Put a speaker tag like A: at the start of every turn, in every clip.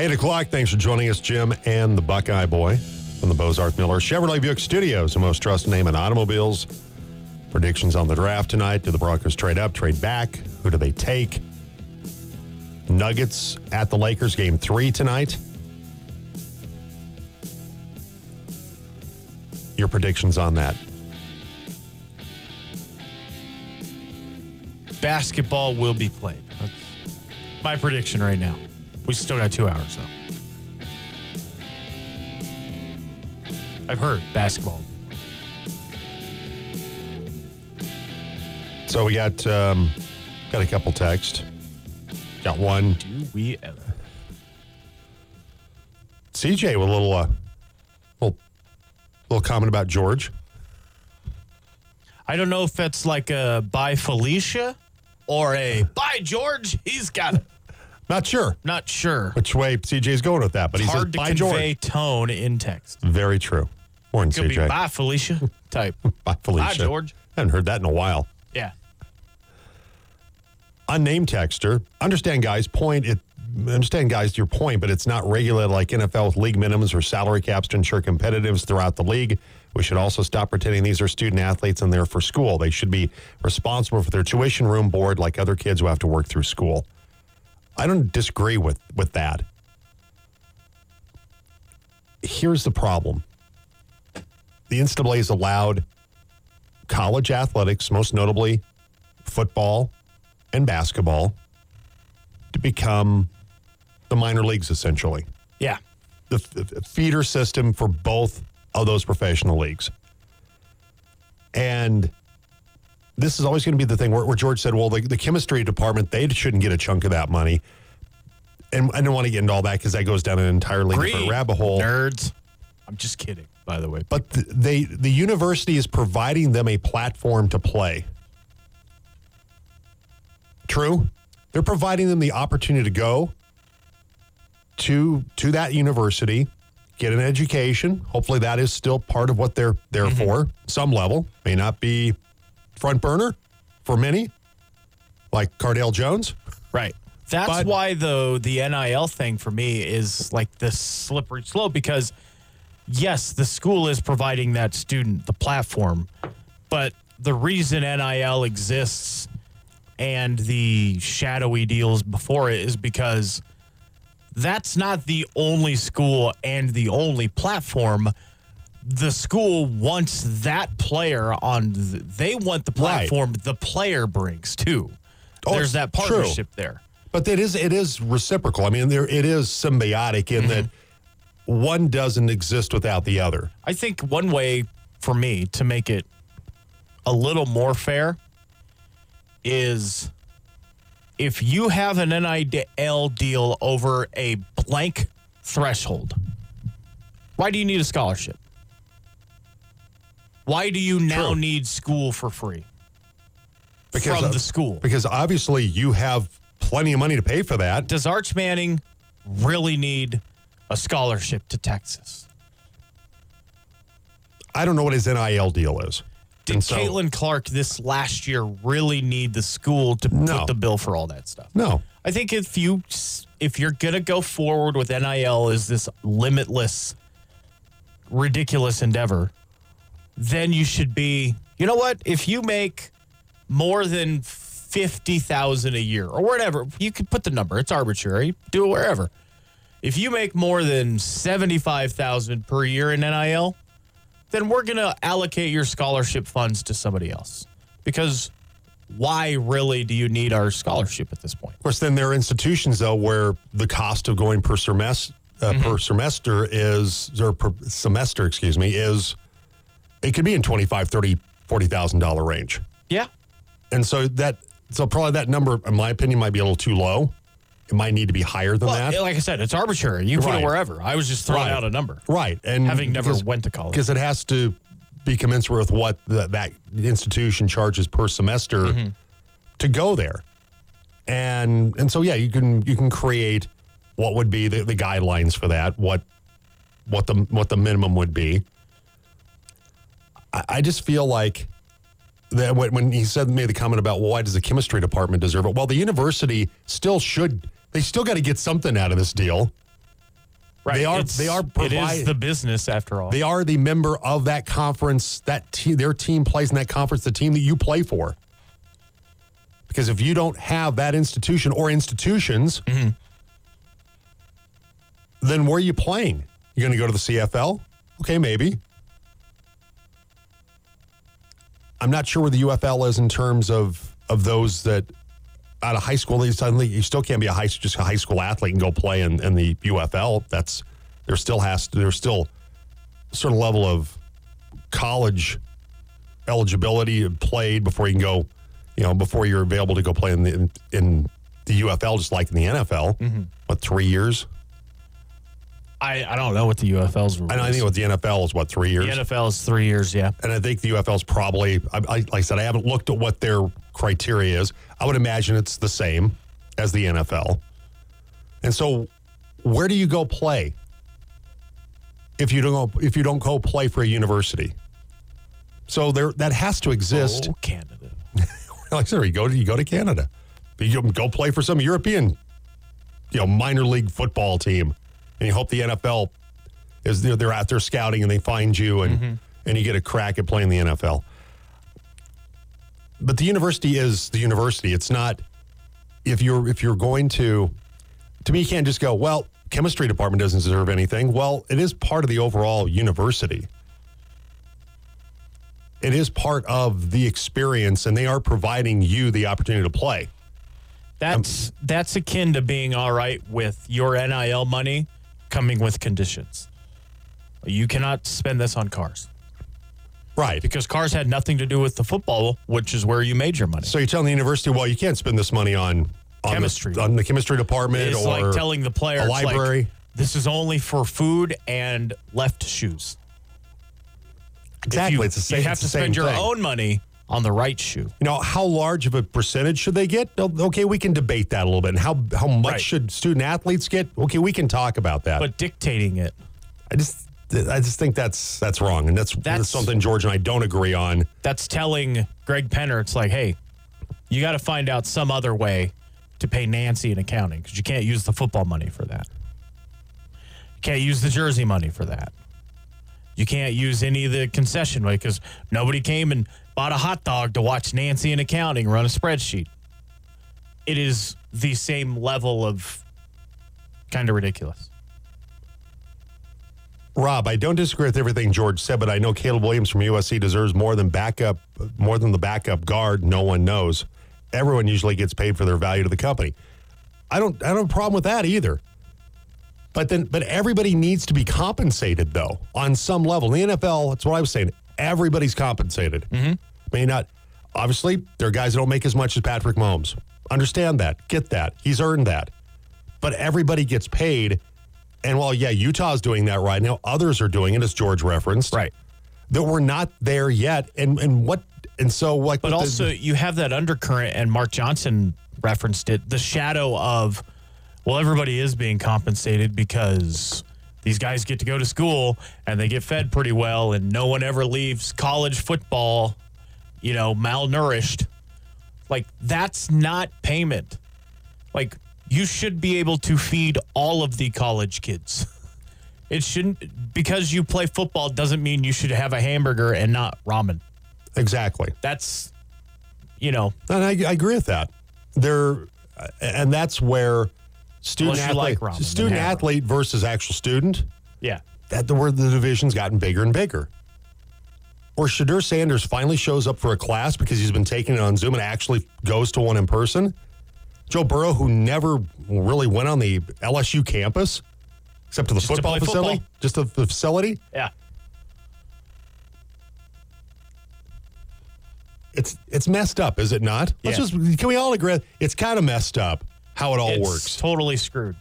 A: 8 o'clock. Thanks for joining us, Jim and the Buckeye Boy from the Bozarth Miller Chevrolet Buick Studios, the most trusted name in automobiles. Predictions on the draft tonight. Do the Broncos trade up, trade back? Who do they take? Nuggets at the Lakers, game 3 tonight. Your predictions on that?
B: Basketball will be played. That's my prediction right now. We still got 2 hours, though. I've heard basketball.
A: So we got a couple texts. Got one.
B: Do we ever?
A: CJ with a little comment about George.
B: I don't know if it's like a by Felicia or a by George. He's got it.
A: Not sure.
B: Not sure.
A: Which way CJ's going with that, but he says
B: Hard to
A: by
B: convey
A: George.
B: Tone in text.
A: Very true. Morning,
B: Could
A: CJ.
B: be by Felicia type.
A: By Felicia.
B: By George.
A: Haven't heard that in a while.
B: Yeah.
A: Unnamed texter. Understand, guys, your point, but it's not regulated like NFL with league minimums or salary caps to ensure competitiveness throughout the league. We should also stop pretending these are student athletes and they're for school. They should be responsible for their tuition, room, board, like other kids who have to work through school. I don't disagree with that. Here's the problem. The NCAA has allowed college athletics, most notably football and basketball, to become the minor leagues, essentially.
B: Yeah.
A: The feeder system for both of those professional leagues. And this is always going to be the thing where George said, well, the chemistry department, they shouldn't get a chunk of that money. And I don't want to get into all that because that goes down an entirely different rabbit hole.
B: Nerds. I'm just kidding, by the way.
A: But the university is providing them a platform to play. True? They're providing them the opportunity to go to that university, get an education. Hopefully that is still part of what they're there for. Some level. May not be front burner for many, like Cardale Jones.
B: Right. That's why, though, the NIL thing for me is like this slippery slope because, yes, the school is providing that student the platform, but the reason NIL exists and the shadowy deals before it is because that's not the only school and the only platform. The school wants that player on. They want the platform the player brings, too. There's that partnership there.
A: But it is reciprocal. I mean, it is symbiotic in that one doesn't exist without the other.
B: I think one way for me to make it a little more fair is if you have an NIL deal over a blank threshold, why do you need a scholarship? Why do you now need school for free from the school?
A: Because obviously you have plenty of money to pay for that.
B: Does Arch Manning really need a scholarship to Texas?
A: I don't know what his NIL deal is.
B: Did Caitlin Clark this last year really need the school to put the bill for all that stuff?
A: No.
B: I think if you're going to go forward with NIL as this limitless, ridiculous endeavor, then you should be, you know what? If you make more than $50,000 a year or whatever, you can put the number. It's arbitrary. Do it wherever. If you make more than $75,000 per year in NIL, then we're going to allocate your scholarship funds to somebody else. Because why really do you need our scholarship at this point?
A: Of course, then there are institutions, though, where the cost of going per semester is, it could be in $25,000, $30,000, $40,000 range.
B: Yeah.
A: And so probably that number, in my opinion, might be a little too low. It might need to be higher than that.
B: Like I said, it's arbitrary. You can put it wherever. I was just throwing out a number.
A: Right. And
B: having never went to college.
A: Because it has to be commensurate with what that institution charges per semester to go there. And so, yeah, you can create what would be the guidelines for that, what the minimum would be. I just feel like that when he made the comment about, well, why does the chemistry department deserve it? Well, the university still got to get something out of this deal.
B: Right.
A: They are
B: It is the business after all.
A: They are the member of that conference. Their team plays in that conference, the team that you play for. Because if you don't have that institution or institutions, then where are you playing? You're going to go to the CFL? Okay, maybe. I'm not sure where the UFL is in terms of those that out of high school, suddenly you still can't be just a high school athlete and go play in the UFL. There's still a certain level of college eligibility played before you can go, before you're available to go play in the UFL, just like in the NFL. What, 3 years?
B: I don't know what the UFL's rule is.
A: I think what the NFL is, 3 years?
B: The NFL is 3 years, yeah.
A: And I think the UFL is probably, like I said, I haven't looked at what their criteria is. I would imagine it's the same as the NFL. And so where do you go play if you don't go play for a university? So that has to exist.
B: Oh, Canada.
A: Like I said, you go to Canada. You go play for some European, minor league football team. And you hope the NFL they're out there scouting and they find you and you get a crack at playing the NFL. But the university is the university. It's not if you're going to me, you can't just go, well, chemistry department doesn't deserve anything. Well, it is part of the overall university. It is part of the experience, and they are providing you the opportunity to play.
B: That's akin to being all right with your NIL money coming with conditions. You cannot spend this on cars.
A: Right.
B: Because cars had nothing to do with the football, which is where you made your money.
A: So you're telling the university, well, you can't spend this money on
B: chemistry,
A: on the chemistry department,
B: it's
A: or
B: like telling the player,
A: a library.
B: Like, this is only for food and left shoes.
A: Exactly. It's the same.
B: You have to spend your own money on the right shoe.
A: How large of a percentage should they get? Okay, we can debate that a little bit. And how much should student athletes get? Okay, we can talk about that.
B: But dictating it,
A: I just think that's wrong, and that's something George and I don't agree on.
B: That's telling Greg Penner, it's like, hey, you got to find out some other way to pay Nancy in accounting, because you can't use the football money for that. You can't use the jersey money for that. You can't use any of the concession money because nobody came and bought a hot dog to watch Nancy in accounting run a spreadsheet. It is the same level of kind of ridiculous.
A: Rob, I don't disagree with everything George said, but I know Caleb Williams from USC deserves more than the backup guard no one knows. Everyone usually gets paid for their value to the company. I don't have a problem with that either. But everybody needs to be compensated, though, on some level. In the NFL, that's what I was saying. Everybody's compensated. Obviously, there are guys that don't make as much as Patrick Mahomes. Understand that. Get that. He's earned that. But everybody gets paid. And while, Utah's doing that right now, others are doing it, as George referenced.
B: Right.
A: That we're not there yet. But
B: also, you have that undercurrent, and Mark Johnson referenced it, the shadow of, well, everybody is being compensated because these guys get to go to school and they get fed pretty well, and no one ever leaves college football, malnourished. Like, that's not payment. Like, you should be able to feed all of the college kids. It shouldn't, because you play football doesn't mean you should have a hamburger and not ramen.
A: Exactly.
B: That's,
A: And I agree with that. And that's where student athlete versus actual student.
B: Yeah.
A: Where the division's gotten bigger and bigger. Or Shadur Sanders finally shows up for a class because he's been taking it on Zoom and actually goes to one in person. Joe Burrow, who never really went on the LSU campus, except to the football facility. Just the facility.
B: Yeah.
A: It's messed up, is it not?
B: Yeah.
A: Can we all agree? It's kind of messed up how it all works.
B: It's totally screwed.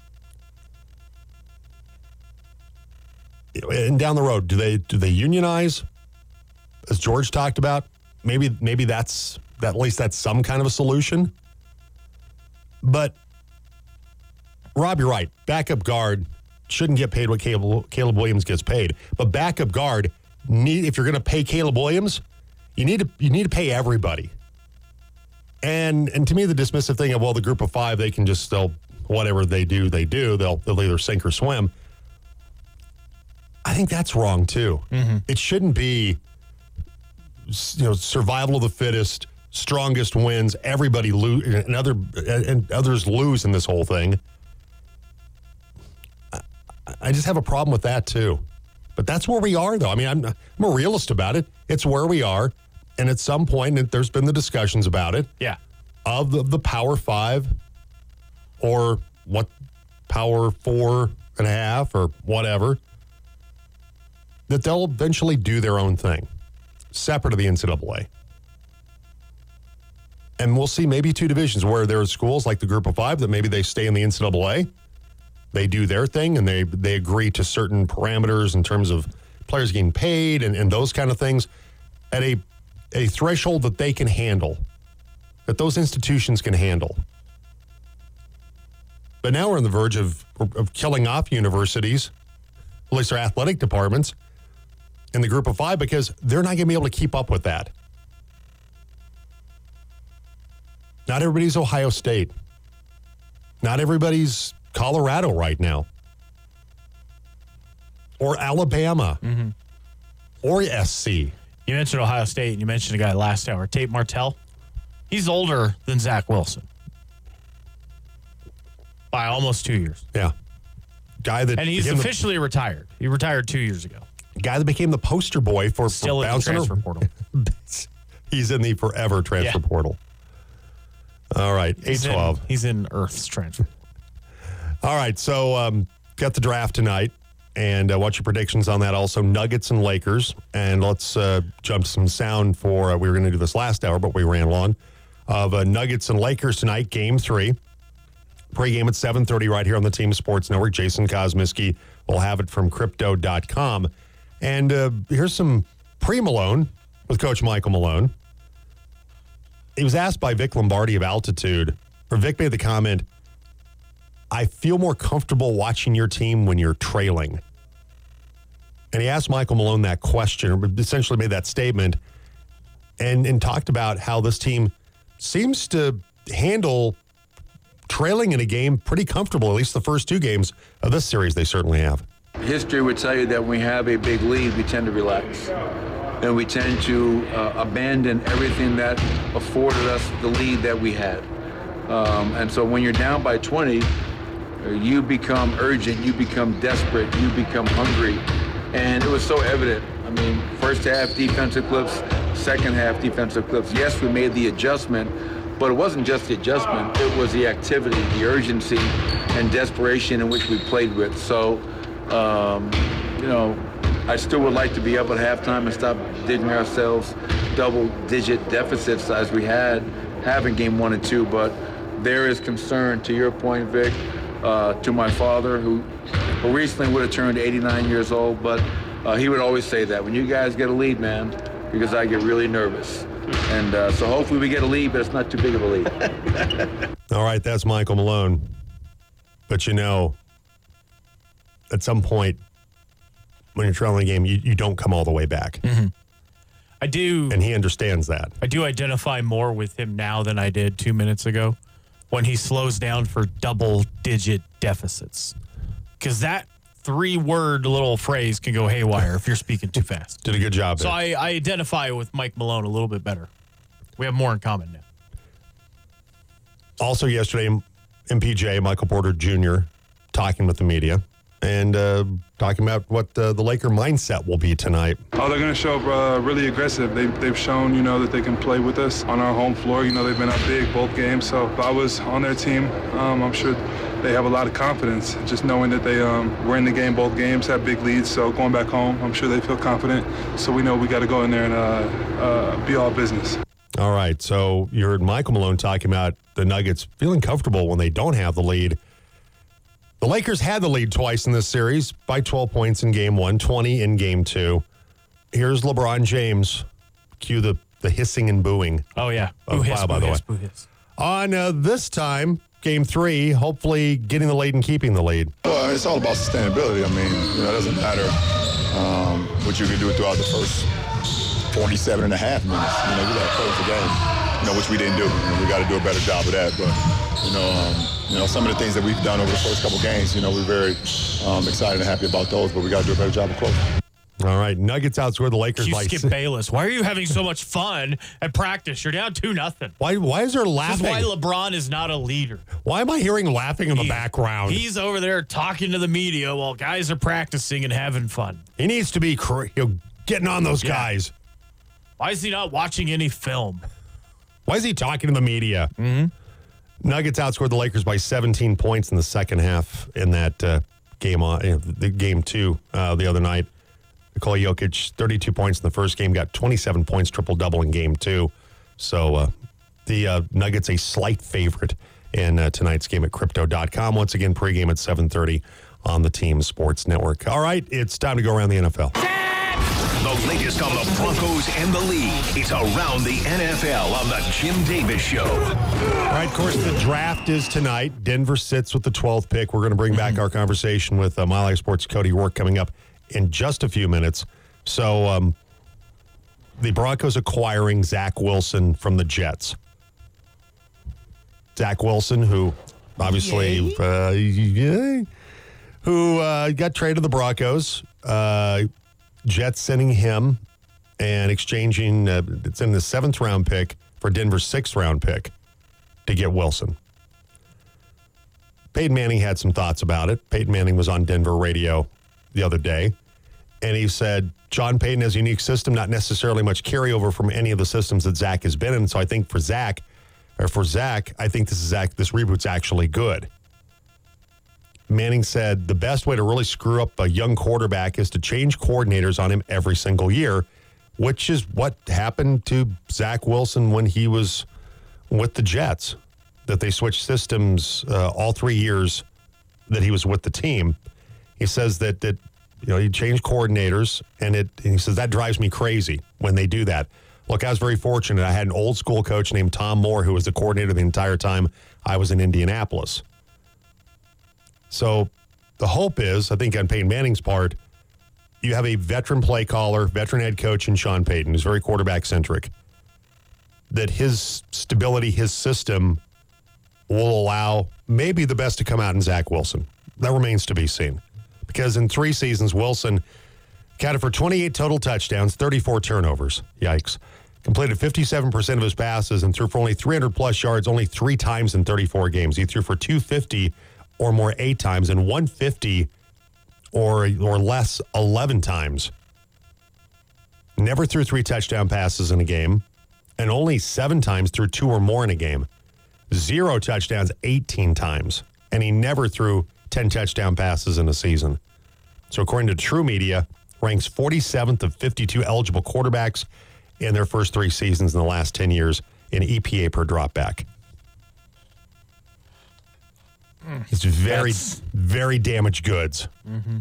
A: And down the road, do they unionize? As George talked about, maybe that's at least that's some kind of a solution. But Rob, you're right. Backup guard shouldn't get paid what Caleb Williams gets paid. But backup guard, if you're going to pay Caleb Williams, you need to pay everybody. And to me, the dismissive thing of, well, the group of five, they'll whatever they do, they'll either sink or swim. think that's wrong too. Mm-hmm. It shouldn't be, survival of the fittest, strongest wins, everybody lose, and others lose in this whole thing. I just have a problem with that too. But that's where we are, though. I mean, I'm a realist about it. It's where we are. And at some point, there's been the discussions about it.
B: Yeah.
A: Of the Power 5 or what Power 4.5 or whatever, that they'll eventually do their own thing, separate of the NCAA. And we'll see maybe two divisions where there are schools like the Group of Five that maybe they stay in the NCAA. They do their thing, and they agree to certain parameters in terms of players getting paid and those kind of things at a threshold that they can handle, that those institutions can handle. But now we're on the verge of killing off universities, at least their athletic departments, in the Group of Five, because they're not going to be able to keep up with that. Not everybody's Ohio State. Not everybody's Colorado right now, or Alabama, or SC.
B: You mentioned Ohio State, and you mentioned a guy last hour, Tate Martell. He's older than Zach Wilson by almost 2 years.
A: Yeah, and
B: he's officially retired. He retired 2 years ago.
A: Guy that became the poster boy for
B: still in the transfer portal.
A: He's in the forever transfer portal. All right, 8-12.
B: He's in Earth's transfer.
A: All right, so got the draft tonight, and what's your predictions on that? Also, Nuggets and Lakers, and let's jump some sound for, we were going to do this last hour, but we ran long, of Nuggets and Lakers tonight, Game 3. Pre-game at 7:30 right here on the Team Sports Network. Jason Kosmiski will have it from Crypto.com. And here's some pre-Malone with Coach Michael Malone. He was asked by Vic Lombardi of Altitude, or Vic made the comment, I feel more comfortable watching your team when you're trailing. And he asked Michael Malone that question, or essentially made that statement, and talked about how this team seems to handle trailing in a game pretty comfortable, at least the first two games of this series they certainly have.
C: History would tell you that when we have a big lead, we tend to relax. And we tend to abandon everything that afforded us the lead that we had. And so when you're down by 20, you become urgent, you become desperate, you become hungry. And it was so evident. I mean, first half defensive clips, second half defensive clips. Yes, we made the adjustment, but it wasn't just the adjustment. It was the activity, the urgency, and desperation in which we played with. So, I still would like to be up at halftime and stop digging ourselves double-digit deficits as we have in Game 1 and 2. But there is concern, to your point, Vic, to my father, who recently would have turned 89 years old. But he would always say that, when you guys get a lead, man, because I get really nervous. And so hopefully we get a lead, but it's not too big of a lead.
A: All right, that's Michael Malone. But at some point, when you're trailing a game, you don't come all the way back.
B: Mm-hmm. I do.
A: And he understands that.
B: I do identify more with him now than I did 2 minutes ago when he slows down for double-digit deficits. Because that 3-word little phrase can go haywire if you're speaking too fast.
A: Did a good job there.
B: So I identify with Mike Malone a little bit better. We have more in common now.
A: Also yesterday, MPJ, Michael Porter Jr., talking with the media and talking about what the Laker mindset will be tonight.
D: Oh, they're going to show up really aggressive. They've shown, that they can play with us on our home floor. They've been up big both games. So if I was on their team, I'm sure they have a lot of confidence, just knowing that they were in the game both games, have big leads. So going back home, I'm sure they feel confident. So we know we got to go in there and be all business.
A: All right. So you heard Michael Malone talking about the Nuggets feeling comfortable when they don't have the lead. The Lakers had the lead twice in this series by 12 points in Game 1, 20 in Game 2. Here's LeBron James. Cue the hissing and booing.
B: Oh, yeah.
A: Boo hiss, by the way.
B: Boo hiss.
A: On this time, Game 3, hopefully getting the lead and keeping the lead.
E: Well, it's all about sustainability. I mean, it doesn't matter what you can do throughout the first 47 and a half minutes. We got to close the game. which we didn't do. And we got to do a better job of that. But, some of the things that we've done over the first couple games, we're very excited and happy about those, but we got to do a better job of closing.
A: All right, Nuggets outscored the Lakers by
B: Skip Bayless. Why are you having so much fun at practice? You're down 2-0.
A: Why is there laughing?
B: This is why LeBron is not a leader.
A: Why am I hearing laughing in the background?
B: He's over there talking to the media while guys are practicing and having fun.
A: He needs to be getting on those guys.
B: Why is he not watching any film?
A: Why is he talking to the media? Mm-hmm. Nuggets outscored the Lakers by 17 points in the second half in that game 2 the other night. Nikola Jokic, 32 points in the first game, got 27 points, triple-double in game 2. So the Nuggets a slight favorite in tonight's game at Crypto.com. Once again, pregame at 7:30 on the Team Sports Network. All right, it's time to go around the NFL.
F: The latest on the Broncos and the league. It's Around the NFL on the Jim Davis Show.
A: All right, of course, the draft is tonight. Denver sits with the 12th pick. We're going to bring back our conversation with Mile High Sports' Cody Rourke coming up in just a few minutes. So the Broncos acquiring Zach Wilson from the Jets. Zach Wilson, who obviously got traded to the Broncos. Jets sending him and exchanging it's in the 7th round pick for Denver's 6th round pick to get Wilson. Peyton Manning had some thoughts about it. Peyton Manning was on Denver radio the other day, and he said John Payton has a unique system, not necessarily much carryover from any of the systems that Zach has been in. So I think for Zach, I think this reboot's actually good. Manning said the best way to really screw up a young quarterback is to change coordinators on him every single year, which is what happened to Zach Wilson when he was with the Jets, that they switched systems all 3 years that he was with the team. He says that you change coordinators, and he says that drives me crazy when they do that. Look, I was very fortunate. I had an old school coach named Tom Moore who was the coordinator the entire time I was in Indianapolis. So the hope is, I think on Peyton Manning's part, you have a veteran play caller, veteran head coach in Sean Payton, who's very quarterback-centric, that his stability, his system will allow maybe the best to come out in Zach Wilson. That remains to be seen. Because in 3 seasons, Wilson accounted for 28 total touchdowns, 34 turnovers. Yikes. Completed 57% of his passes and threw for only 300-plus yards only 3 times in 34 games. He threw for 250 or more 8 times and 150 or less 11 times. Never threw 3 touchdown passes in a game, and only 7 times threw 2 or more in a game. 0 touchdowns 18 times, and he never threw 10 touchdown passes in a season. So according to True Media, ranks 47th of 52 eligible quarterbacks in their first 3 seasons in the last 10 years in EPA per dropback. It's very damaged goods.
B: Mm-hmm.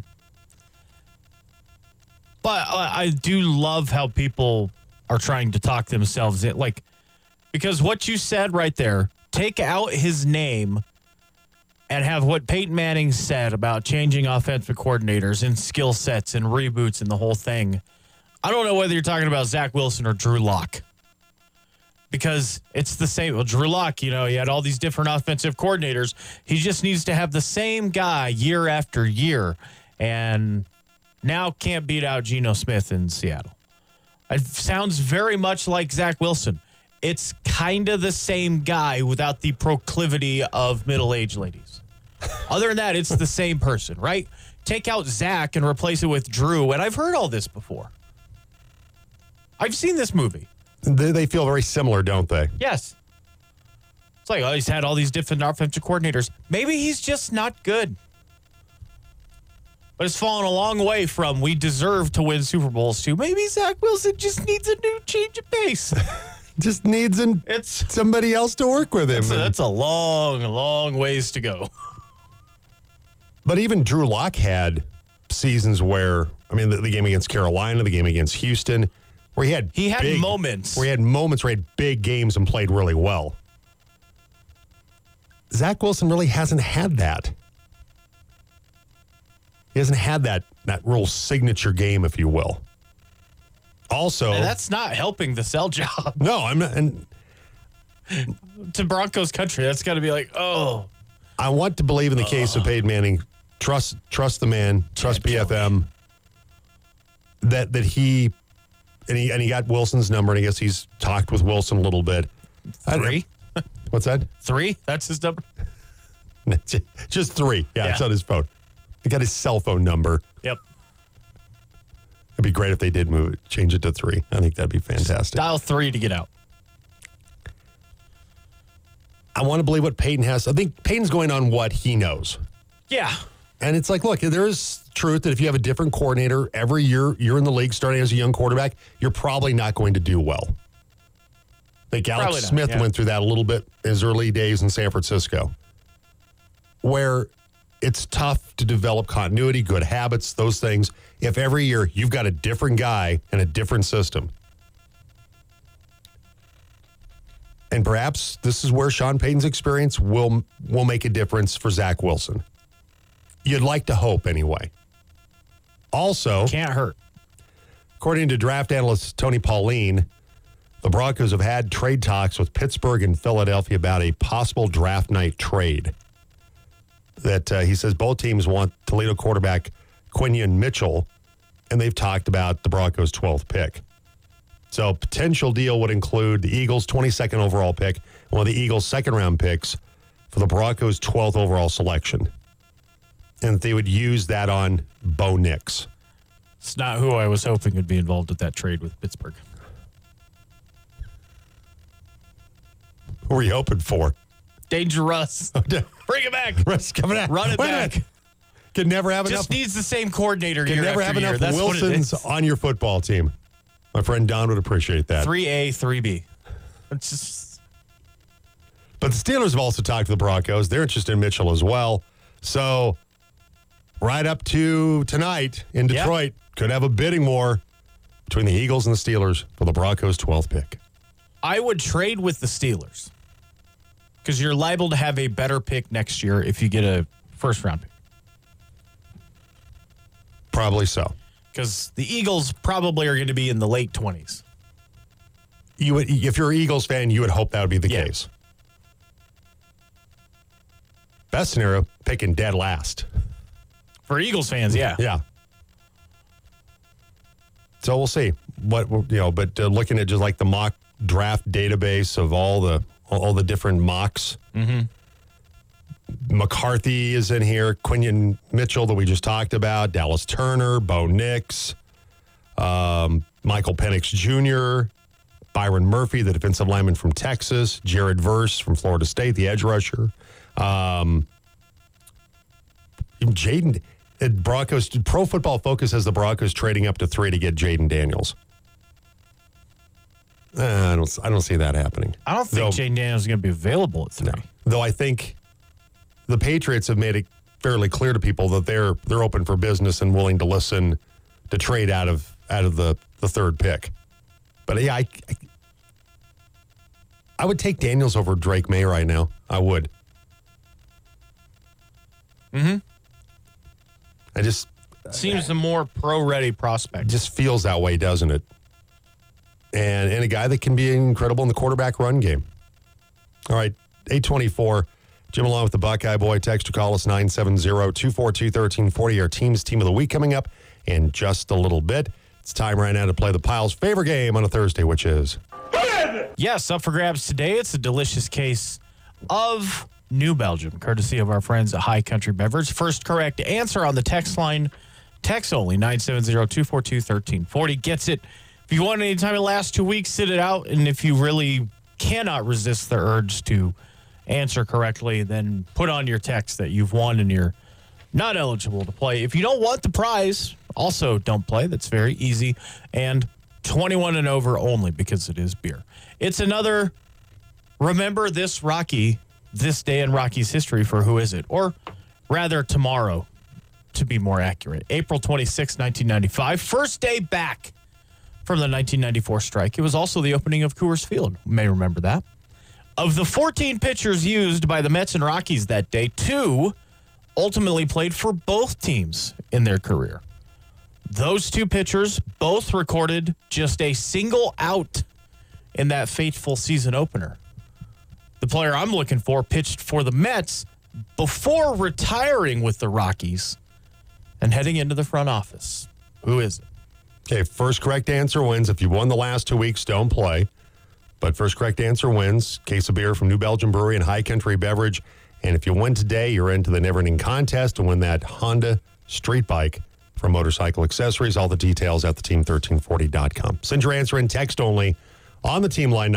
B: But I do love how people are trying to talk themselves in. Because what you said right there, take out his name and have what Peyton Manning said about changing offensive coordinators and skill sets and reboots and the whole thing. I don't know whether you're talking about Zach Wilson or Drew Lock. Because it's the same. Well, Drew Lock, he had all these different offensive coordinators. He just needs to have the same guy year after year. And now can't beat out Geno Smith in Seattle. It sounds very much like Zach Wilson. It's kind of the same guy without the proclivity of middle-aged ladies. Other than that, it's the same person, right? Take out Zach and replace it with Drew. And I've heard all this before. I've seen this movie.
A: They feel very similar, don't they?
B: Yes. It's like, he's had all these different offensive coordinators. Maybe he's just not good. But it's fallen a long way from we deserve to win Super Bowls to maybe Zach Wilson just needs a new change of pace.
A: Just needs somebody else to work with him.
B: That's a long, long ways to go.
A: But even Drew Lock had seasons where, the game against Carolina, the game against Houston, where he had
B: moments.
A: Where he had big games and played really well. Zach Wilson really hasn't had that. He hasn't had that real signature game, if you will. Also,
B: And that's not helping the sell job.
A: No, I'm not. And
B: to Broncos country. That's got to be like, oh.
A: I want to believe in the case of Peyton Manning. Trust the man. Trust PFM. That he got Wilson's number, and I guess he's talked with Wilson a little bit.
B: 3?
A: What's that?
B: 3? That's his number?
A: Just 3. Yeah, it's on his phone. He got his cell phone number.
B: Yep.
A: It'd be great if they did change it to 3. I think that'd be fantastic.
B: Dial 3 to get out.
A: I want to believe what Peyton has. I think Peyton's going on what he knows.
B: Yeah.
A: And it's like, look, there is truth that if you have a different coordinator every year you're in the league starting as a young quarterback, you're probably not going to do well. I think Alex Smith went through that a little bit in his early days in San Francisco, where it's tough to develop continuity, good habits, those things, if every year you've got a different guy and a different system. And perhaps this is where Sean Payton's experience will make a difference for Zach Wilson. You'd like to hope anyway. Also,
B: can't hurt.
A: According to draft analyst Tony Pauline, the Broncos have had trade talks with Pittsburgh and Philadelphia about a possible draft night trade. That he says both teams want Toledo quarterback Quinion Mitchell, and they've talked about the Broncos' 12th pick. So potential deal would include the Eagles' 22nd overall pick, one of the Eagles' second-round picks for the Broncos' 12th overall selection. And they would use that on Bo Nix.
B: It's not who I was hoping would be involved with that trade with Pittsburgh.
A: Who were you hoping for?
B: Dangerous. Bring it back.
A: Russ coming out.
B: Run it back.
A: Could never have enough.
B: Just needs the same coordinator year
A: Could never have enough Wilsons on your football team. My friend Don would appreciate that.
B: 3A, 3B. It's just...
A: But the Steelers have also talked to the Broncos. They're interested in Mitchell as well. So right up to tonight in Detroit, could have a bidding war between the Eagles and the Steelers for the Broncos' 12th pick.
B: I would trade with the Steelers because you're liable to have a better pick next year if you get a first-round pick.
A: Probably so.
B: Because the Eagles probably are going to be in the late 20s.
A: You would, if you're an Eagles fan, you would hope that would be the case. Best scenario, picking dead last.
B: For Eagles fans, yeah.
A: Yeah. So we'll see but looking at just like the mock draft database of all the different mocks.
B: Mm-hmm.
A: McCarthy is in here. Quinion Mitchell that we just talked about. Dallas Turner, Bo Nix, Michael Penix Jr., Byron Murphy, the defensive lineman from Texas, Jared Verse from Florida State, the edge rusher. Jaden, Broncos, Pro Football Focus has the Broncos trading up to 3 to get Jaden Daniels. I don't see that happening.
B: I don't think Jaden Daniels is going to be available at 3.
A: No. Though I think the Patriots have made it fairly clear to people that they're open for business and willing to listen to trade out of the third pick. But yeah, I would take Daniels over Drake May right now. I would.
B: Mm-hmm.
A: I just
B: seems a more pro-ready prospect.
A: Just feels that way, doesn't it? And a guy that can be incredible in the quarterback run game. All right, 8:24. Jim along with the Buckeye Boy. Text or call us 970-242-1340. Our team's team of the week coming up in just a little bit. It's time right now to play the Pile's favorite game on a Thursday, which is...
B: Yes, up for grabs today. It's a delicious case of New Belgium, courtesy of our friends at High Country Beverage. First correct answer on the text line, text only, 970-242-1340. Gets it. If you want any time in the last 2 weeks, sit it out. And if you really cannot resist the urge to answer correctly, then put on your text that you've won and you're not eligible to play. If you don't want the prize, also don't play. That's very easy. And 21 and over only because it is beer. It's another remember this Rocky, this day in Rocky's history for who is it? Or rather tomorrow, to be more accurate. April 26, 1995. First day back from the 1994 strike. It was also the opening of Coors Field. You may remember that. Of the 14 pitchers used by the Mets and Rockies that day, 2 ultimately played for both teams in their career. Those 2 pitchers both recorded just a single out in that fateful season opener. the player I'm looking for, pitched for the Mets before retiring with the Rockies and heading into the front office. Who is it?
A: Okay, first correct answer wins. If you won the last 2 weeks, don't play. But first correct answer wins. Case of beer from New Belgium Brewery and High Country Beverage. And if you win today, you're into the never-ending contest to win that Honda Street Bike from Motorcycle Accessories. All the details at theteam1340.com. Send your answer in text only on the team line,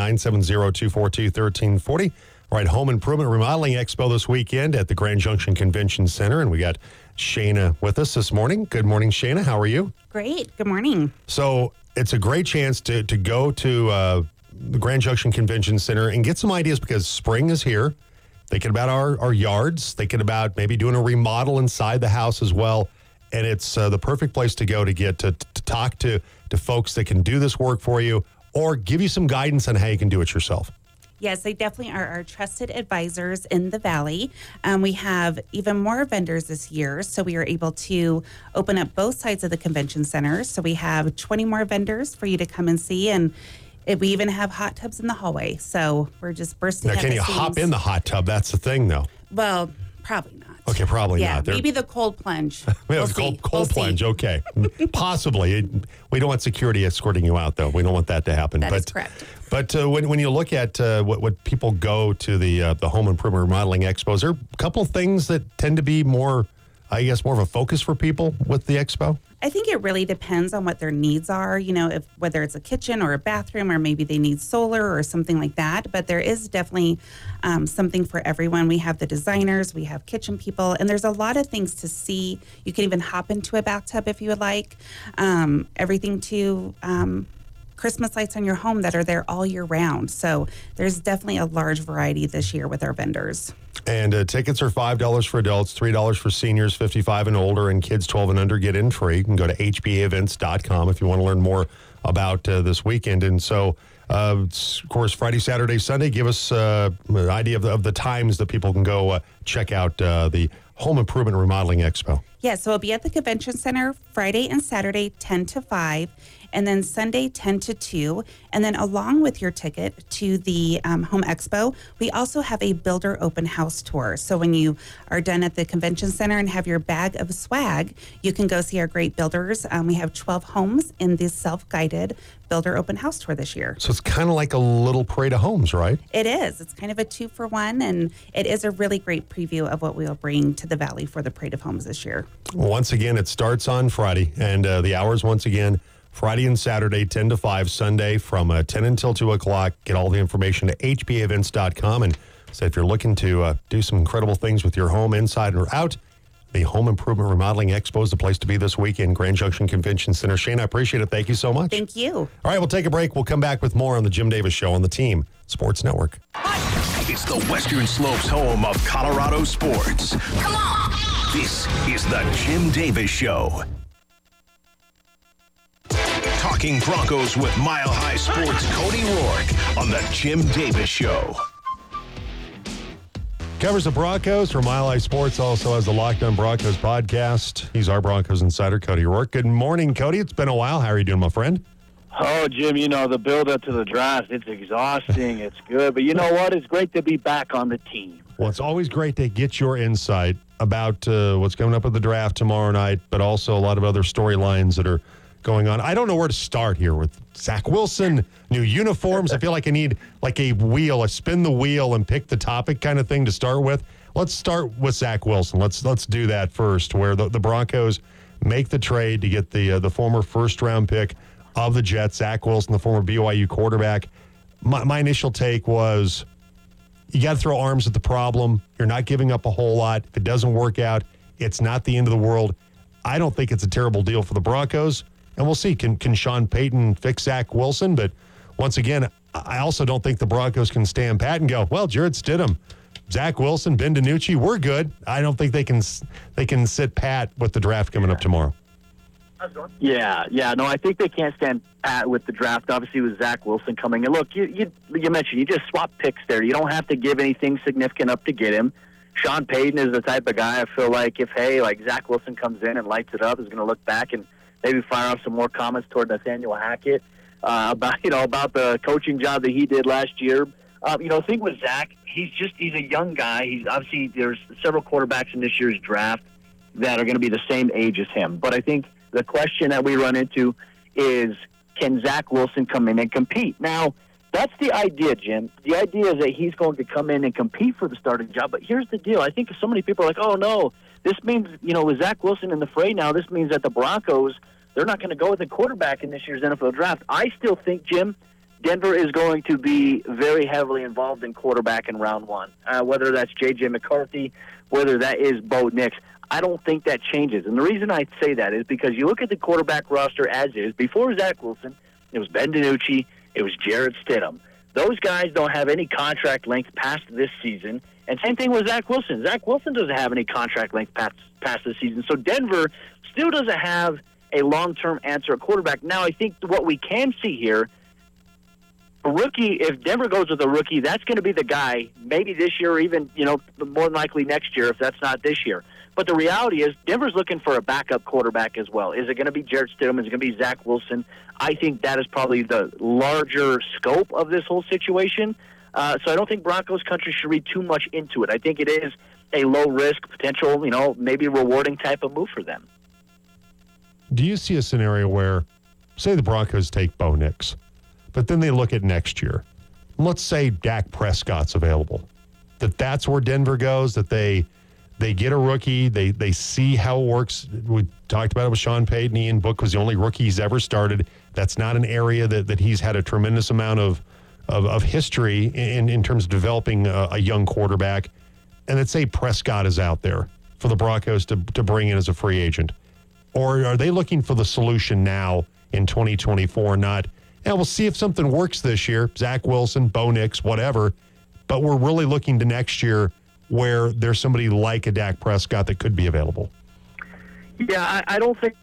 A: 970-242-1340. All right, Home Improvement Remodeling Expo this weekend at the Grand Junction Convention Center. And we got Shayna with us this morning. Good morning, Shayna. How are you?
G: Great. Good morning.
A: So it's a great chance to go to the Grand Junction Convention Center and get some ideas because spring is here. Thinking about our yards, thinking about maybe doing a remodel inside the house as well. And it's the perfect place to go to get to talk to folks that can do this work for you or give you some guidance on how you can do it yourself.
G: Yes, they definitely are our trusted advisors in the Valley. We have even more vendors this year, so we are able to open up both sides of the convention center. So we have 20 more vendors for you to come and see, and we even have hot tubs in the hallway. So we're just bursting
A: now,
G: at the
A: can you
G: seams.
A: hop in the hot tub? That's the thing, though.
G: Well, probably not.
A: Okay, probably not.
G: Maybe the cold plunge.
A: Cold plunge, okay. Possibly. We don't want security escorting you out, though. We don't want that to happen.
G: That is correct.
A: But when you look at what people go to the Home Improvement Remodeling Expo, is there a couple things that tend to be more of a focus for people with the expo?
G: I think it really depends on what their needs are, whether it's a kitchen or a bathroom, or maybe they need solar or something like that. But there is definitely something for everyone. We have the designers, we have kitchen people, and there's a lot of things to see. You can even hop into a bathtub if you would like. Everything to Christmas lights on your home that are there all year round. So there's definitely a large variety this year with our vendors.
A: And tickets are $5 for adults, $3 for seniors 55 and older, and kids 12 and under get in free. You can go to hbaevents.com if you want to learn more about this weekend. And so, of course, Friday, Saturday, Sunday, give us an idea of the times that people can go check out the Home Improvement Remodeling Expo.
G: Yeah, so it'll be at the Convention Center Friday and Saturday, 10 to 5, and then Sunday, 10 to 2. And then along with your ticket to the Home Expo, we also have a builder open house tour. So when you are done at the Convention Center and have your bag of swag, you can go see our great builders. We have 12 homes in this self-guided builder open house tour this year.
A: So it's kind of like a little parade of homes, right?
G: It is. It's kind of a 2-for-1, and it is a really great preview of what we'll bring to the Valley for the Parade of Homes this year.
A: Once again, it starts on Friday, and the hours, once again, Friday and Saturday, 10 to 5, Sunday from 10 until 2 o'clock. Get all the information at hbaevents.com. And so if you're looking to do some incredible things with your home, inside or out, the Home Improvement Remodeling Expo is the place to be this weekend, Grand Junction Convention Center. Shane, I appreciate it. Thank you so much.
G: Thank you.
A: All right, we'll take a break. We'll come back with more on the Jim Davis Show on the Team Sports Network.
F: It's the Western Slopes home of Colorado sports. Come on! This is the Jim Davis Show. Talking Broncos with Mile High Sports' Cody Rourke on the Jim Davis Show.
A: Covers the Broncos for Mile High Sports, also has the Locked On Broncos podcast. He's our Broncos insider, Cody Rourke. Good morning, Cody. It's been a while. How are you doing, my friend?
H: Oh, Jim, the build-up to the draft, it's exhausting. It's good. But you know what? It's great to be back on the team.
A: Well, it's always great to get your insight about what's coming up with the draft tomorrow night, but also a lot of other storylines that are going on. I don't know where to start here with Zach Wilson, new uniforms. I feel like I need like a spin the wheel and pick the topic kind of thing to start with. Let's start with Zach Wilson. Let's do that first, where the Broncos make the trade to get the former first-round pick of the Jets, Zach Wilson, the former BYU quarterback. My initial take was, you got to throw arms at the problem. You're not giving up a whole lot. If it doesn't work out, it's not the end of the world. I don't think it's a terrible deal for the Broncos. And we'll see. Can Sean Payton fix Zach Wilson? But once again, I also don't think the Broncos can stand pat and go, well, Jarrett Stidham, Zach Wilson, Ben DiNucci, we're good. I don't think they can sit pat with the draft coming up tomorrow.
H: Yeah. No, I think they can't stand pat with the draft. Obviously, with Zach Wilson coming in. Look, you mentioned you just swap picks there. You don't have to give anything significant up to get him. Sean Payton is the type of guy I feel like if Zach Wilson comes in and lights it up, is going to look back and maybe fire off some more comments toward Nathaniel Hackett about the coaching job that he did last year. The thing with Zach, he's a young guy. There's several quarterbacks in this year's draft that are going to be the same age as him. But I think the question that we run into is, can Zach Wilson come in and compete? Now, that's the idea, Jim. The idea is that he's going to come in and compete for the starting job. But here's the deal. I think so many people are like, oh, no, this means, with Zach Wilson in the fray now, this means that the Broncos, they're not going to go with a quarterback in this year's NFL draft. I still think, Jim, Denver is going to be very heavily involved in quarterback in round one, whether that's J.J. McCarthy, whether that is Bo Nix. I don't think that changes. And the reason I say that is because you look at the quarterback roster as is. Before Zach Wilson, it was Ben DiNucci, it was Jarrett Stidham. Those guys don't have any contract length past this season. And same thing with Zach Wilson. Zach Wilson doesn't have any contract length past this season. So Denver still doesn't have a long-term answer at quarterback. Now, I think what we can see here, a rookie, if Denver goes with a rookie, that's going to be the guy, maybe this year or even, more than likely next year if that's not this year. But the reality is Denver's looking for a backup quarterback as well. Is it going to be Jarrett Stidham? Is it going to be Zach Wilson? I think that is probably the larger scope of this whole situation. So I don't think Broncos country should read too much into it. I think it is a low-risk, potential, maybe rewarding type of move for them.
A: Do you see a scenario where, say the Broncos take Bo Nix, but then they look at next year? Let's say Dak Prescott's available. That's where Denver goes, that they get a rookie, they see how it works. We talked about it with Sean Payton. Ian Book was the only rookie he's ever started. That's not an area that he's had a tremendous amount of history in terms of developing a young quarterback. And let's say Prescott is out there for the Broncos to bring in as a free agent. Or are they looking for the solution now in 2024, not, we'll see if something works this year, Zach Wilson, Bo Nix, whatever, but we're really looking to next year where there's somebody like a Dak Prescott that could be available?
H: Yeah, I don't think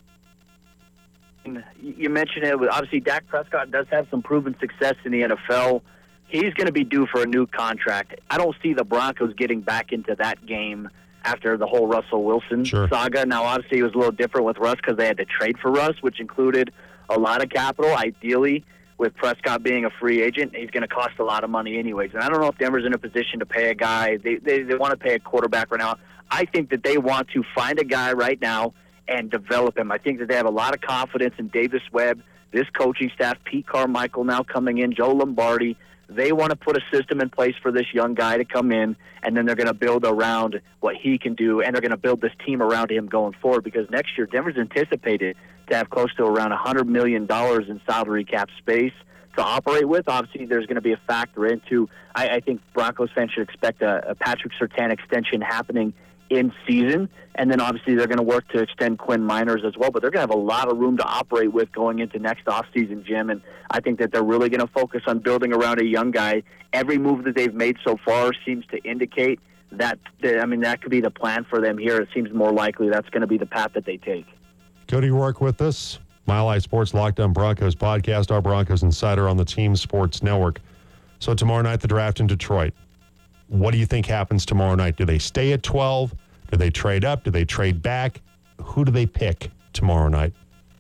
H: you mentioned it. Obviously, Dak Prescott does have some proven success in the NFL. He's going to be due for a new contract. I don't see the Broncos getting back into that game after the whole Russell Wilson saga. Now, obviously, it was a little different with Russ because they had to trade for Russ, which included a lot of capital. Ideally, with Prescott being a free agent, he's going to cost a lot of money anyways. And I don't know if Denver's in a position to pay a guy. They want to pay a quarterback right now. I think that they want to find a guy right now and develop him. I think that they have a lot of confidence in Davis Webb, this coaching staff, Pete Carmichael now coming in, Joe Lombardi. They want to put a system in place for this young guy to come in, and then they're going to build around what he can do, and they're going to build this team around him going forward, because next year Denver's anticipated to have close to around $100 million in salary cap space to operate with. Obviously, there's going to be a factor into, I think Broncos fans should expect a Patrick Surtain extension happening in season, and then obviously they're going to work to extend Quinn Miners as well, but they're going to have a lot of room to operate with going into next offseason, Jim, and I think that they're really going to focus on building around a young guy. Every move that they've made so far seems to indicate that, that could be the plan for them here. It seems more likely that's going to be the path that they take.
A: Cody Rourke with us, Mile High Sports Locked On Broncos podcast, our Broncos Insider on the Team Sports Network. So tomorrow night, the draft in Detroit. What do you think happens tomorrow night? Do they stay at 12? Do they trade up? Do they trade back? Who do they pick tomorrow night?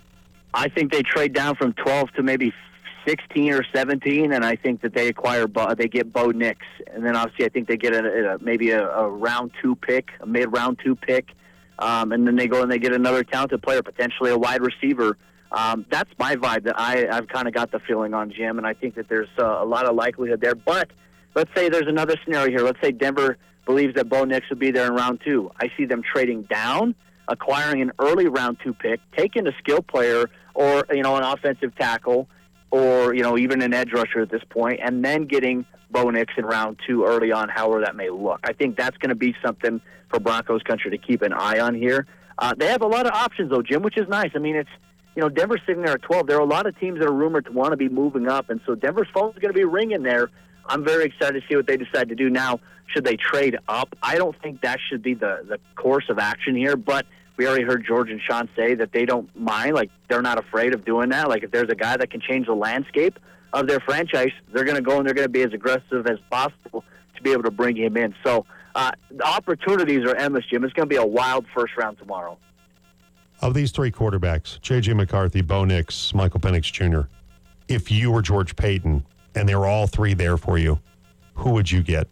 H: I think they trade down from 12 to maybe 16 or 17, and I think that they get Bo Nix. And then obviously I think they get maybe a round 2 pick, a mid-round 2 pick, and then they go and they get another talented player, potentially a wide receiver. That's my vibe that I've kind of got the feeling on, Jim, and I think that there's a lot of likelihood there. But let's say there's another scenario here. Let's say Denver believes that Bo Nix would be there in round 2. I see them trading down, acquiring an early round 2 pick, taking a skill player or, an offensive tackle or, even an edge rusher at this point, and then getting Bo Nix in round 2 early on, however that may look. I think that's going to be something for Broncos country to keep an eye on here. They have a lot of options, though, Jim, which is nice. I mean, it's, Denver's sitting there at 12. There are a lot of teams that are rumored to want to be moving up, and so Denver's phone's going to be ringing there. I'm very excited to see what they decide to do now. Should they trade up? I don't think that should be the course of action here, but we already heard George and Sean say that they don't mind. Like, they're not afraid of doing that. Like, if there's a guy that can change the landscape of their franchise, they're going to go and they're going to be as aggressive as possible to be able to bring him in. So the opportunities are endless, Jim. It's going to be a wild first round tomorrow.
A: Of these 3 quarterbacks, J.J. McCarthy, Bo Nix, Michael Penix Jr., if you were George Payton and they were all 3 there for you, who would you get?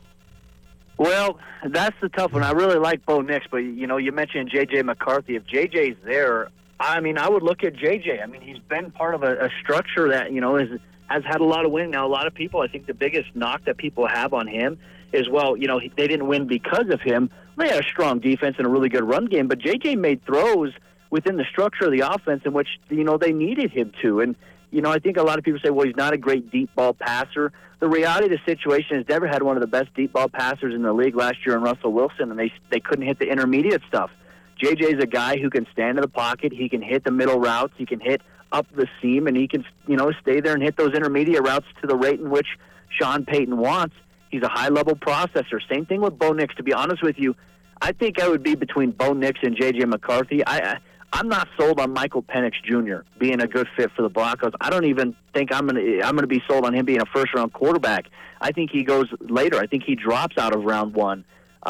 H: Well, that's the tough one. I really like Bo Nix, but, you mentioned J.J. McCarthy. If J.J.'s there, I would look at J.J. He's been part of a structure that, has had a lot of wins. Now, a lot of people, I think the biggest knock that people have on him is, they didn't win because of him. They had a strong defense and a really good run game, but J.J. made throws within the structure of the offense in which, they needed him to. And, I think a lot of people say, well, he's not a great deep ball passer. The reality of the situation is Denver had one of the best deep ball passers in the league last year in Russell Wilson, and they couldn't hit the intermediate stuff. JJ's a guy who can stand in the pocket. He can hit the middle routes. He can hit up the seam, and he can, stay there and hit those intermediate routes to the rate in which Sean Payton wants. He's a high-level processor. Same thing with Bo Nix. To be honest with you, I think I would be between Bo Nix and J.J. McCarthy. I'm not sold on Michael Penix Jr. being a good fit for the Broncos. I don't even think I'm gonna be sold on him being a first-round quarterback. I think he goes later. I think he drops out of round one.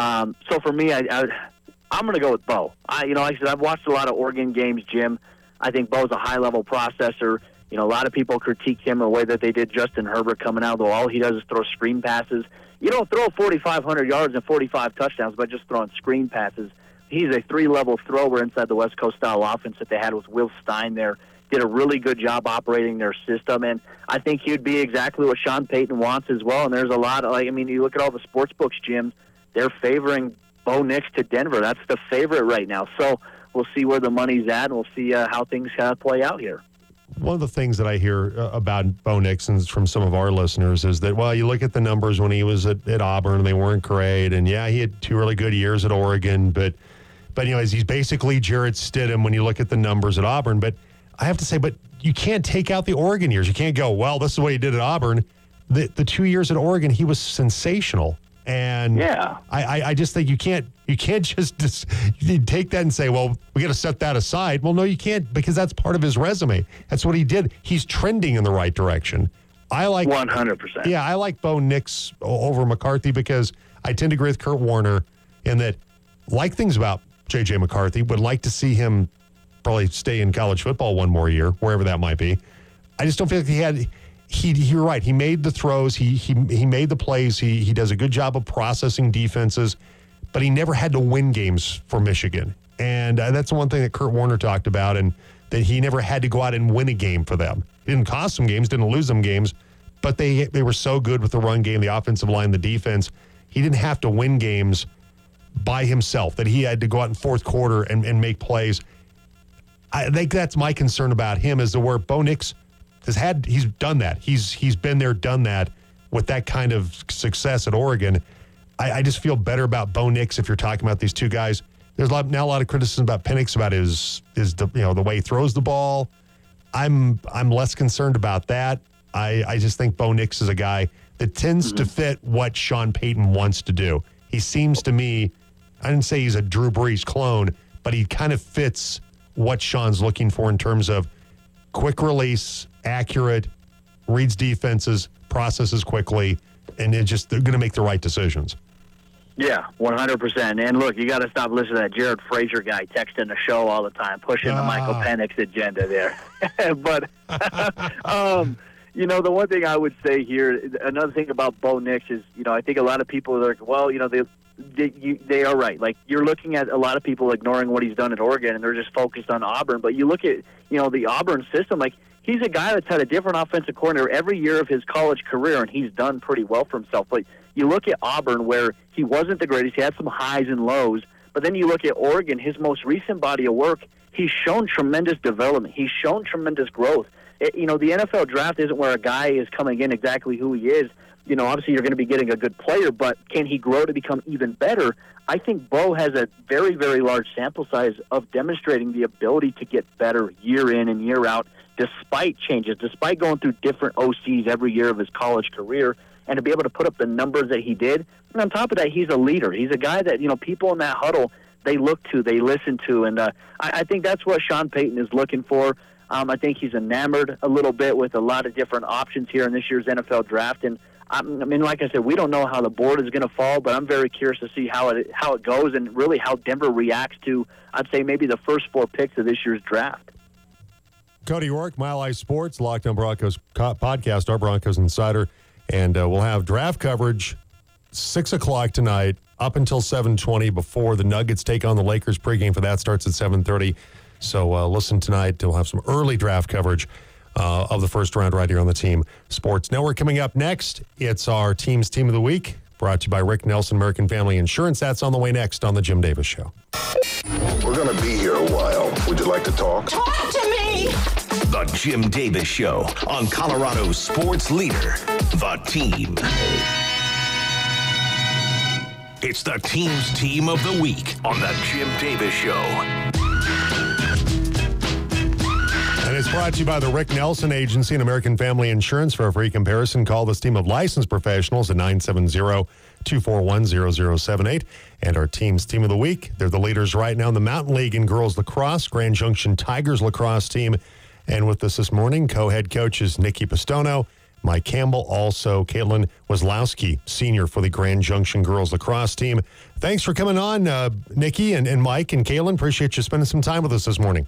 H: So for me, I'm going to go with Bo. Like I said, I've watched a lot of Oregon games, Jim. I think Bo's a high-level processor. A lot of people critique him the way that they did Justin Herbert coming out, though all he does is throw screen passes. You don't throw 4,500 yards and 45 touchdowns by just throwing screen passes. He's a three-level thrower inside the West Coast-style offense that they had with Will Stein there. Did a really good job operating their system, and I think he'd be exactly what Sean Payton wants as well. And there's a lot of, you look at all the sports books, Jim, they're favoring Bo Nix to Denver. That's the favorite right now. So we'll see where the money's at, and we'll see how things play out here.
A: One of the things that I hear about Bo Nix and from some of our listeners is that, well, you look at the numbers when he was at Auburn, they weren't great. And, yeah, he had 2 really good years at Oregon. But he's basically Jarrett Stidham when you look at the numbers at Auburn. But I have to say, but you can't take out the Oregon years. You can't go, well, this is what he did at Auburn. The 2 years at Oregon, he was sensational. And yeah, I just think you can't just take that and say, well, we got to set that aside. Well, no, you can't, because that's part of his resume. That's what he did. He's trending in the right direction. I like
H: 100%.
A: Yeah, I like Bo Nix over McCarthy because I tend to agree with Kurt Warner in that, like things about J.J. McCarthy, would like to see him probably stay in college football one more year, wherever that might be. I just don't feel like you're right. He made the throws. He made the plays. He does a good job of processing defenses, but he never had to win games for Michigan. And that's the one thing that Kurt Warner talked about, and that he never had to go out and win a game for them. He didn't cost them games, didn't lose them games, but they were so good with the run game, the offensive line, the defense. He didn't have to win games by himself, that he had to go out in fourth quarter and make plays. I think that's my concern about him, is where Bo Nix he's done that. He's been there, done that with that kind of success at Oregon. I just feel better about Bo Nix if you're talking about these two guys. There's now a lot of criticism about Penix about his the way he throws the ball. I'm less concerned about that. I just think Bo Nix is a guy that tends to fit what Sean Payton wants to do. He seems to me, I didn't say he's a Drew Brees clone, but he kind of fits what Sean's looking for in terms of quick release, accurate, reads defenses, processes quickly, and they're going to make the right decisions.
H: Yeah, 100%. And look, you got to stop listening to that Jared Frazier guy texting the show all the time, pushing the Michael Penix agenda there. But, the one thing I would say here, another thing about Bo Nix is, I think a lot of people are like, well, they are right. Like, you're looking at a lot of people ignoring what he's done at Oregon, and they're just focused on Auburn. But you look at, the Auburn system, like, he's a guy that's had a different offensive coordinator every year of his college career, and he's done pretty well for himself. But you look at Auburn, where he wasn't the greatest. He had some highs and lows. But then you look at Oregon, his most recent body of work, he's shown tremendous development. He's shown tremendous growth. The NFL draft isn't where a guy is coming in exactly who he is. Obviously you're going to be getting a good player, but can he grow to become even better? I think Bo has a very, very large sample size of demonstrating the ability to get better year in and year out, despite changes, despite going through different OCs every year of his college career, and to be able to put up the numbers that he did. And on top of that, he's a leader. He's a guy that, people in that huddle, they look to, they listen to, and I think that's what Sean Payton is looking for. I think he's enamored a little bit with a lot of different options here in this year's NFL draft, and like I said, we don't know how the board is going to fall, but I'm very curious to see how it goes and really how Denver reacts to, I'd say, maybe the first 4 picks of this year's draft.
A: Cody Rourke, Mile High Sports, Locked On Broncos podcast, our Broncos insider. And we'll have draft coverage 6 o'clock tonight up until 7:20 before the Nuggets take on the Lakers. Pregame for that starts at 7:30. So listen tonight. We'll have some early draft coverage of the first round right here on the Team Sports Network. Coming up next, it's our Team's Team of the Week, brought to you by Rick Nelson, American Family Insurance. That's on the way next on The Jim Davis Show.
I: We're going to be here a while. Would you like to talk?
F: Talk to me! The Jim Davis Show on Colorado's sports leader, The Team. It's the Team's Team of the Week on The Jim Davis Show.
A: And it's brought to you by the Rick Nelson Agency and American Family Insurance. For a free comparison, call this team of licensed professionals at 970-241-0078. And our Team's Team of the Week, they're the leaders right now in the Mountain League in girls lacrosse, Grand Junction Tigers lacrosse team. And with us this morning, co-head coaches Nikki Pistono, Mike Campbell, also Caitlin Wazlowski, senior for the Grand Junction girls lacrosse team. Thanks for coming on, Nikki and Mike and Caitlin. Appreciate you spending some time with us this morning.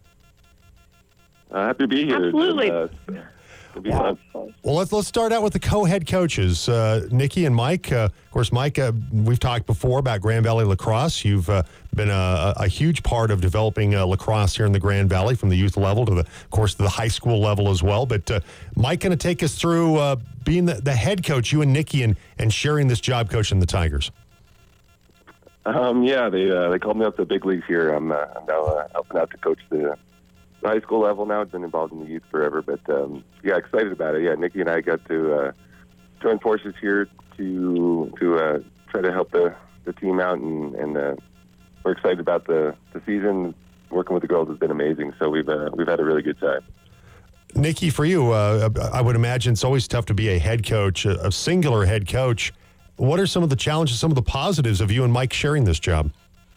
J: Happy to be here.
G: Absolutely.
A: Well, let's start out with the co-head coaches, Nikki and Mike. Of course, Mike, we've talked before about Grand Valley Lacrosse. You've been a huge part of developing lacrosse here in the Grand Valley, from the youth level to the high school level as well. But Mike, going to take us through being the head coach, you and Nikki, and sharing this job coaching the Tigers.
J: Yeah, they called me up to the big leagues here. I'm now helping out to coach the high school level now. I've been involved in the youth forever, but excited about it. Yeah, Nikki and I got to join forces here to try to help the team out, and we're excited about the season. Working with the girls has been amazing, so we've had a really good time.
A: Nikki, for you, I would imagine it's always tough to be a head coach, a singular head coach. What are some of the challenges, some of the positives of you and Mike sharing this job?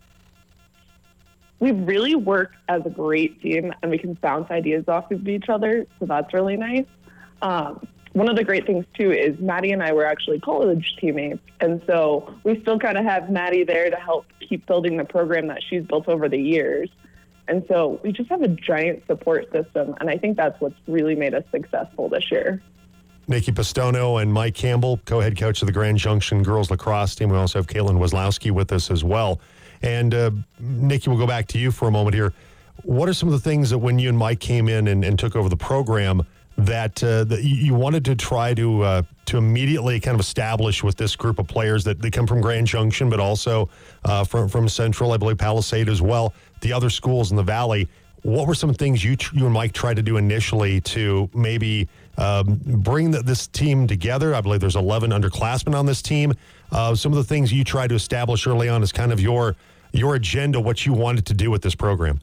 K: We really work as a great team, and we can bounce ideas off of each other, so that's really nice. One of the great things, too, is Maddie and I were actually college teammates, and so we still kind of have Maddie there to help keep building the program that she's built over the years. And so we just have a giant support system, and I think that's what's really made us successful this year.
A: Nikki Pistono and Mike Campbell, co-head coach of the Grand Junction girls lacrosse team. We also have Caitlin Wazlowski with us as well. And Nikki, we'll go back to you for a moment here. What are some of the things that when you and Mike came in and took over the program that you wanted to try to immediately kind of establish with this group of players that they come from Grand Junction, but also from Central, I believe Palisade as well, the other schools in the Valley? What were some things you and Mike tried to do initially to maybe bring this team together? I believe there's 11 underclassmen on this team. Some of the things you tried to establish early on is kind of your agenda, what you wanted to do with this program.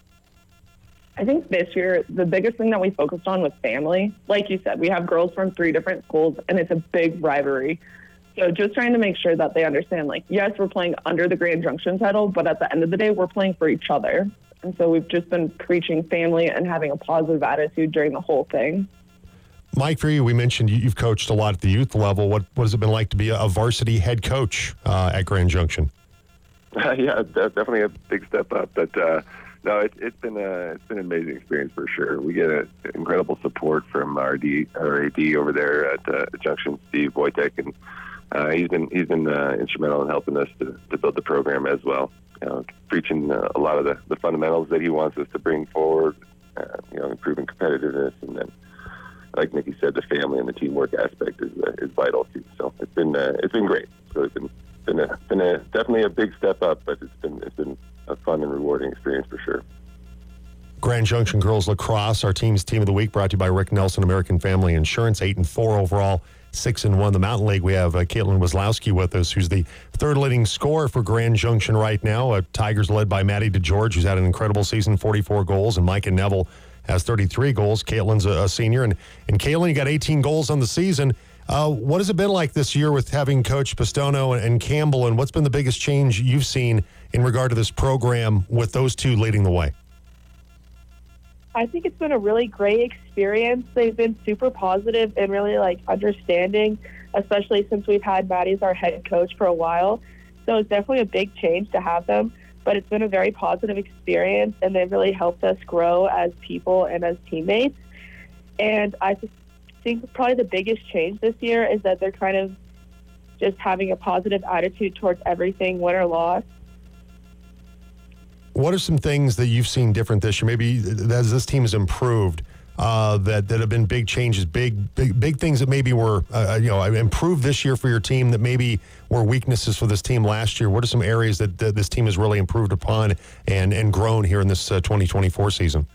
K: I think this year, the biggest thing that we focused on was family. Like you said, we have girls from 3 different schools, and it's a big rivalry. So just trying to make sure that they understand, yes, we're playing under the Grand Junction title, but at the end of the day, we're playing for each other. And so we've just been preaching family and having a positive attitude during the whole thing.
A: Mike, for you, we mentioned you've coached a lot at the youth level. What has it been like to be a varsity head coach at Grand Junction?
J: Yeah, definitely a big step up. But no, it's been an amazing experience for sure. We get incredible support from our AD over there at Junction, Steve Wojtek, and he's been instrumental in helping us to build the program as well. Preaching a lot of the fundamentals that he wants us to bring forward. Improving competitiveness, and then, like Nikki said, the family and the teamwork aspect is vital too. So it's been great. So it's been definitely a big step up, but it's been a fun and rewarding experience for sure.
A: Grand Junction girls lacrosse, our team's team of the week, brought to you by Rick Nelson, American Family Insurance. 8-4 overall, 6-1. The Mountain League, we have Caitlin Wazlowski with us, who's the third leading scorer for Grand Junction right now. Tigers led by Maddie DeGeorge, who's had an incredible season, 44 goals, and Micah Neville has 33 goals. Caitlin's a senior, and Caitlin, you got 18 goals on the season. What has it been like this year with having Coach Pistono and Campbell, and what's been the biggest change you've seen in regard to this program with those two leading the way?
L: I think it's been a really great experience. They've been super positive and really understanding, especially since we've had Maddie as our head coach for a while. So it's definitely a big change to have them, but it's been a very positive experience, and they've really helped us grow as people and as teammates. And I just think probably the biggest change this year is that they're kind of just having a positive attitude towards everything, win or loss.
A: What are some things that you've seen different this year? Maybe as this team has improved, that have been big changes, big things that maybe were improved this year for your team that maybe were weaknesses for this team last year. What are some areas that this team has really improved upon and grown here in this 2024 season?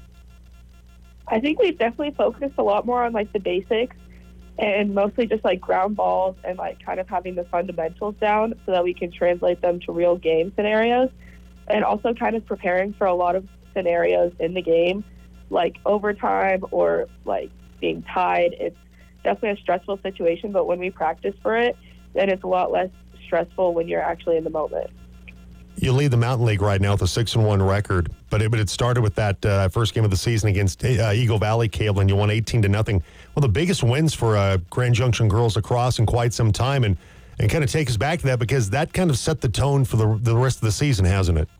L: I think we've definitely focused a lot more on like the basics and mostly just like ground balls and like kind of having the fundamentals down so that we can translate them to real game scenarios, and also kind of preparing for a lot of scenarios in the game, like overtime or like being tied. It's definitely a stressful situation, but when we practice for it, then it's a lot less stressful when you're actually in the moment.
A: You lead the Mountain League right now with a 6-1 record, but it started with that first game of the season against Eagle Valley, Caitlin. You won 18-0. One of the biggest wins for Grand Junction girls lacrosse in quite some time, and kind of take us back to that because that kind of set the tone for the rest of the season, hasn't it?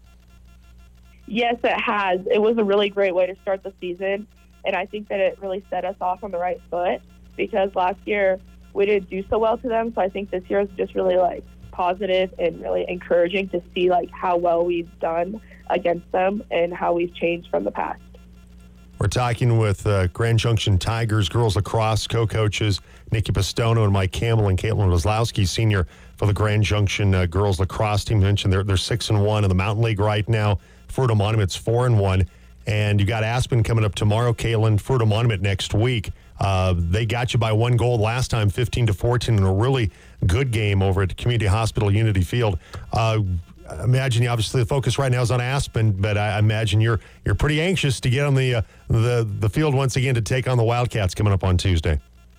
L: Yes, it has. It was a really great way to start the season, and I think that it really set us off on the right foot because last year we didn't do so well to them, so I think this year is just really like positive and really encouraging to see like how well we've done against them and how we've changed from the past.
A: We're talking with Grand Junction Tigers girls lacrosse co-coaches Nikki Pistono and Mike Campbell and Caitlin Wazlowski, senior for the Grand Junction girls lacrosse team. You mentioned they're 6-1 in the Mountain League right now. Fruita Monument's 4-1, and you got Aspen coming up tomorrow. Caitlin, Fruita Monument next week. They got you by 1 goal last time, 15-14, in a really good game over at Community Hospital Unity Field. I imagine obviously the focus right now is on Aspen, but I imagine you're pretty anxious to get on the field once again to take on the Wildcats coming up on Tuesday.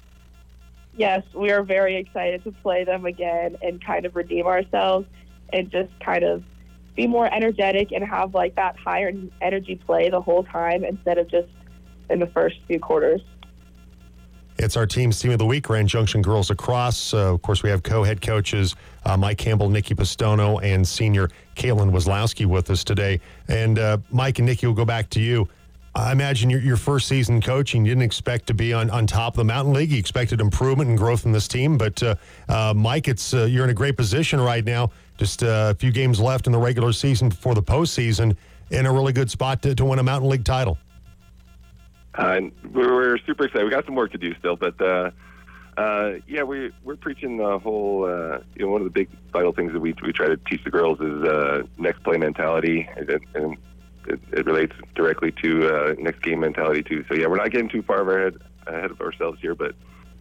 L: Yes, we are very excited to play them again and kind of redeem ourselves and just kind of be more energetic and have like that higher energy play the whole time instead of just in the first few quarters.
A: It's our team's team of the week, Grand Junction girls lacrosse. Of course, we have co-head coaches Mike Campbell, Nikki Pistono, and senior Caitlin Wazlowski with us today. And Mike and Nikki, will go back to you. I imagine your first season coaching, you didn't expect to be on top of the Mountain League. You expected improvement and growth in this team. But Mike, you're in a great position right now. Just a few games left in the regular season before the postseason, in a really good spot to win a Mountain League title.
J: We're super excited. We got some work to do still, but we're preaching the whole. One of the big vital things that we try to teach the girls is next play mentality, and it relates directly to next game mentality too. So we're not getting too far ahead of ourselves here, but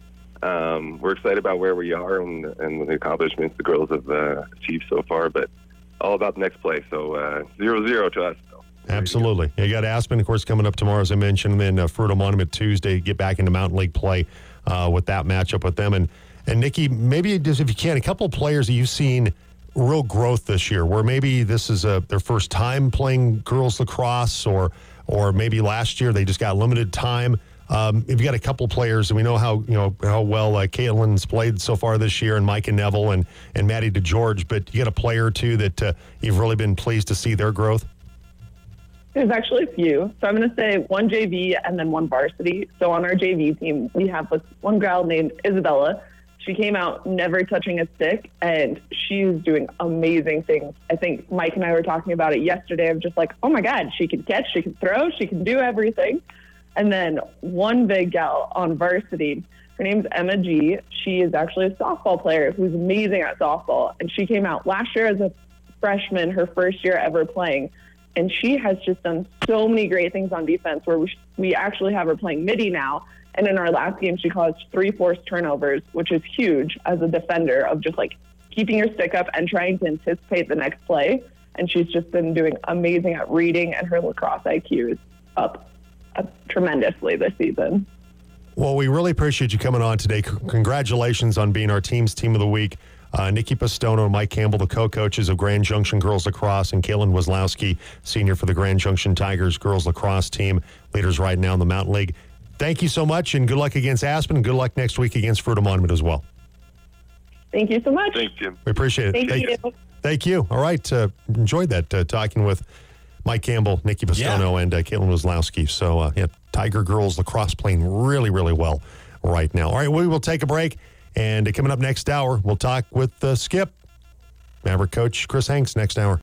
J: we're excited about where we are and the accomplishments the girls have achieved so far. But all about the next play. So 0-0 to us.
A: Absolutely. You got Aspen, of course, coming up tomorrow, as I mentioned, and then Fruita Monument Tuesday. Get back into Mountain League play with that matchup with them. And Nikki, maybe just if you can, a couple of players that you've seen real growth this year, where maybe this is their first time playing girls lacrosse, or maybe last year they just got limited time. If you got a couple players, and we know how well Caitlin's played so far this year, and Mike and Neville and Maddie DeGeorge, but you got a player or two that you've really been pleased to see their growth.
K: There's actually a few. So I'm going to say one JV and then one varsity. So on our JV team, we have one girl named Isabella. She came out never touching a stick, and she's doing amazing things. I think Mike and I were talking about it yesterday. I'm just like, oh my God, she can catch, she can throw, she can do everything. And then one big gal on varsity, her name's Emma G. She is actually a softball player who's amazing at softball. And she came out last year as a freshman, her first year ever playing. And she has just done so many great things on defense, where we actually have her playing midi now. And in our last game, she caused 3 forced turnovers, which is huge as a defender, of just like keeping your stick up and trying to anticipate the next play. And she's just been doing amazing at reading, and her lacrosse IQ is up tremendously this season.
A: Well, we really appreciate you coming on today. Congratulations on being our team's team of the week. Nikki Pistono and Mike Campbell, the co-coaches of Grand Junction girls lacrosse, and Caitlin Wazlowski, senior for the Grand Junction Tigers girls lacrosse team, leaders right now in the Mountain League. Thank you so much, and good luck against Aspen, and good luck next week against Fruita Monument as well.
K: Thank you so much.
J: Thanks, Jim.
A: We appreciate it.
K: Thank you.
A: Thank you. All right. Enjoyed that, talking with Mike Campbell, Nikki Pistono, and Caitlin Wazlowski. So, Tiger girls lacrosse playing really, really well right now. All right, we will take a break. And coming up next hour, we'll talk with Skip, Maverick coach Chris Hanks next hour.